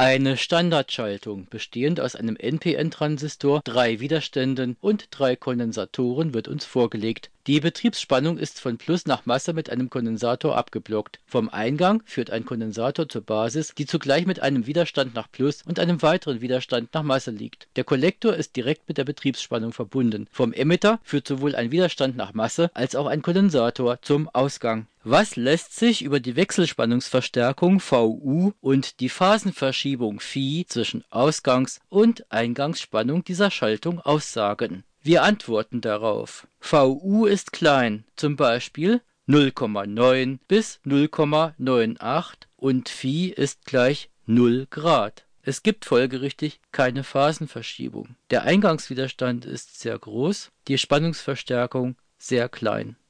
Eine Standardschaltung, bestehend aus einem NPN-Transistor, 3 Widerständen und 3 Kondensatoren, wird uns vorgelegt. Die Betriebsspannung ist von Plus nach Masse mit einem Kondensator abgeblockt. Vom Eingang führt ein Kondensator zur Basis, die zugleich mit einem Widerstand nach Plus und einem weiteren Widerstand nach Masse liegt. Der Kollektor ist direkt mit der Betriebsspannung verbunden. Vom Emitter führt sowohl ein Widerstand nach Masse als auch ein Kondensator zum Ausgang. Was lässt sich über die Wechselspannungsverstärkung Vu und die Phasenverschiebung Phi zwischen Ausgangs- und Eingangsspannung dieser Schaltung aussagen? Wir antworten darauf. Vu ist klein, zum Beispiel 0,9 bis 0,98 und Phi ist gleich 0 Grad. Es gibt folgerichtig keine Phasenverschiebung. Der Eingangswiderstand ist sehr groß, die Spannungsverstärkung sehr klein.